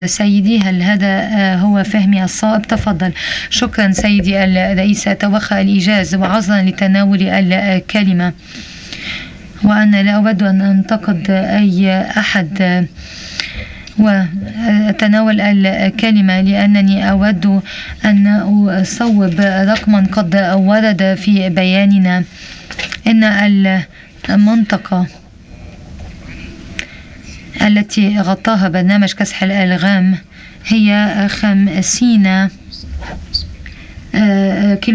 سيدي، هل هذا هو فهمي الصائب؟ تفضل. شكرا سيدي الرئيس، أتوخى الإيجاز وعذرا لتناول الكلمة، وأنا لا أود أن أنتقد أي أحد وأتناول الكلمة لأنني أود أن أصوب رقما قد ورد في بياننا. إن المنطقة التي غطاها برنامج كسح الألغام هي 50 كيلو